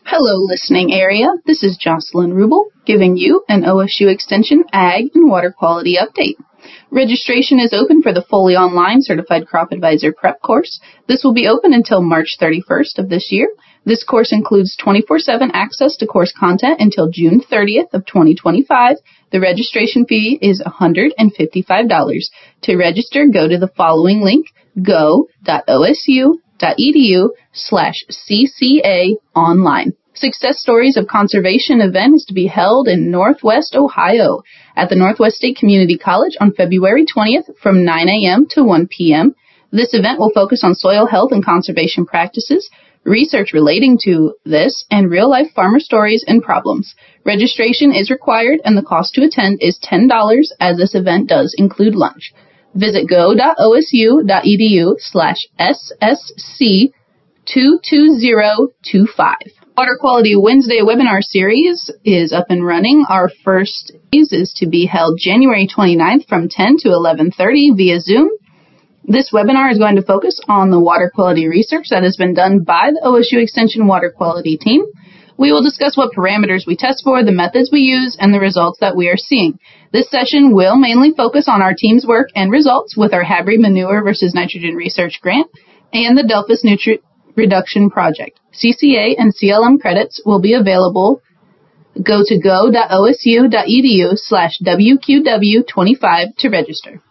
Hello, listening area. This is Jocelyn Rubel giving you an OSU Extension Ag and Water Quality Update. Registration is open for the fully online Certified Crop Advisor Prep course. This will be open until March 31st of this year. This course includes 24/7 access to course content until June 30th of 2025. The registration fee is $155. To register, go to the following link, go.osu.edu/CCA online. Success Stories of Conservation event is to be held in Northwest Ohio at the Northwest State Community College on February 20th from 9 a.m. to 1 p.m. This event will focus on soil health and conservation practices, research relating to this, and real-life farmer stories and problems. Registration is required, and the cost to attend is $10, as this event does include lunch. Visit go.osu.edu/SSC22025. Water Quality Wednesday webinar series is up and running. Our first is to be held January 29th from 10 to 11:30 via Zoom. This webinar is going to focus on the water quality research that has been done by the OSU Extension Water Quality team. We will discuss what parameters we test for, the methods we use, and the results that we are seeing. This session will mainly focus on our team's work and results with our Hadbury Manure versus Nitrogen Research Grant and the Delphus Nutrient Reduction Project. CCA and CLM credits will be available. Go to go.osu.edu/WQW25 to register.